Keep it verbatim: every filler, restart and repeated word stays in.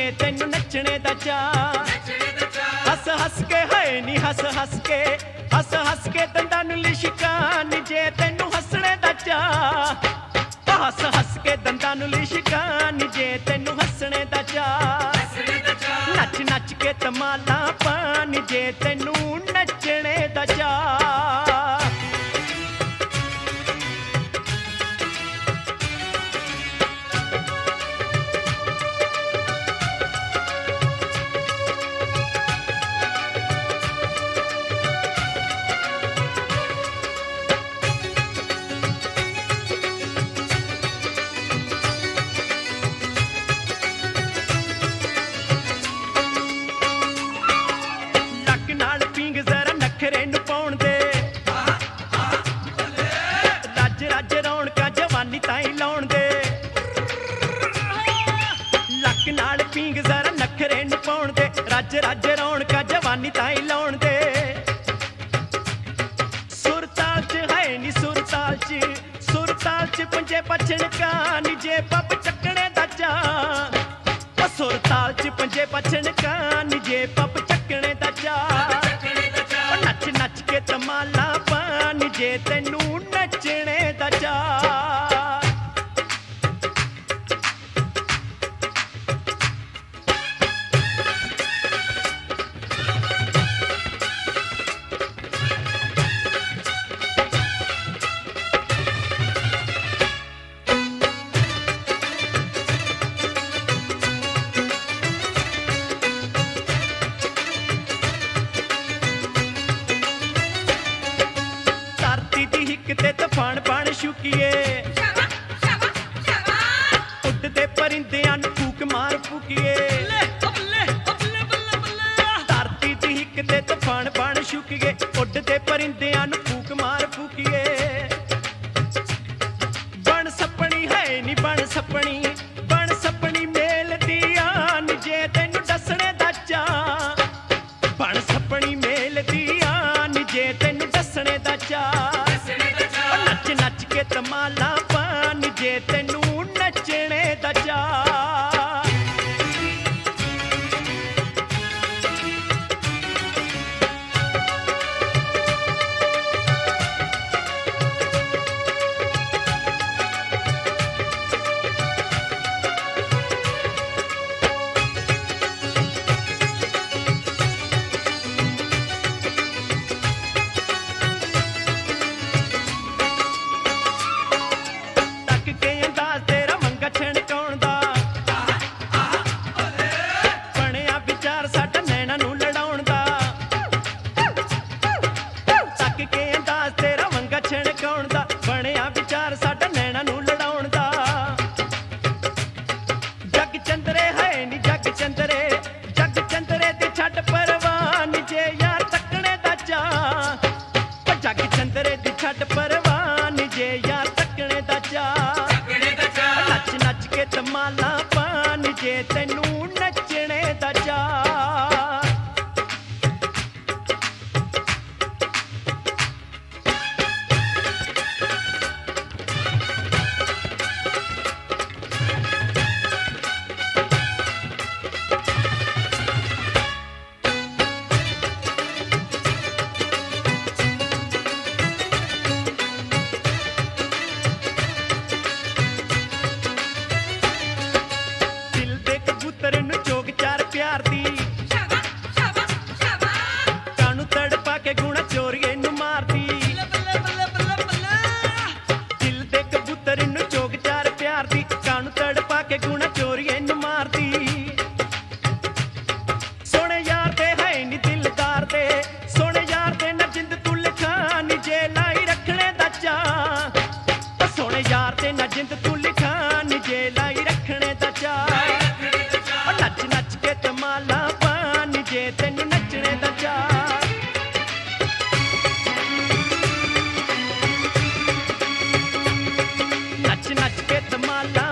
तेनू नचने दा चाऽ। हस हस के है नी हस हस के हस हस के दंदां नू लिशकान जे तेनू हसने दा चाऽ। हस हस के दंदां नू लिशकान जे तेनू हसने दा चाऽ। नच नच के तमाला पान जे तेनू नचने दा चाऽ। नखरे नू पाउण दे रज रज रौणकां जवानी ताईं लाउण दे। लक नाल पींग जरा नखरे नू पाउण दे रज रज रौणकां जवानी ताईं लाउण दे। सुरताल च है नी सुरताल च सुरताल च पंजे पछण कान जे पप चकणे दा चाऽ। सुरताल च पंजे पछण कान जे पप चकणे दा चाऽ। नच नच के तमाला पान जे तेनू नचने दा चाऽ। ते तूफान पान शुकिए उड़दे परिंदियां नू फूक मार फूकिए। धरती दी हिक ते तूफान पान शुकिए उड़दे परिंदियां नू फूक मार फूकिए। बन सपनी है नी बन सपनी बन सपनी मेल दी आन जे तेनू दसणे दा चाऽ। बन सपनी मेल दी आन जे तेनू दसणे दा चाऽ। नच नच के तमाला पान जे तेनू नचने दा चाऽ। नच नच के तमाला पान जे तेनू नचने दा चाऽ। कानू तड़पा के गुणा चोरिए नू मारदी। दिल दे कबूतर नू चोग चार प्यार दी कानू तड़पा के गुणा चोरिए नू मारदी। सोने यार दे है नी दिलदार दे सोने यार दे ना जिंद तू लिखान जे लाई रखने दा चाऽ। सोने यार दे ना जिंद तू लिखान जे लाई रखने दा चाऽ। नच नच के तमाला पान जे तेनू नचने दा चाऽ। नच नच के तमाला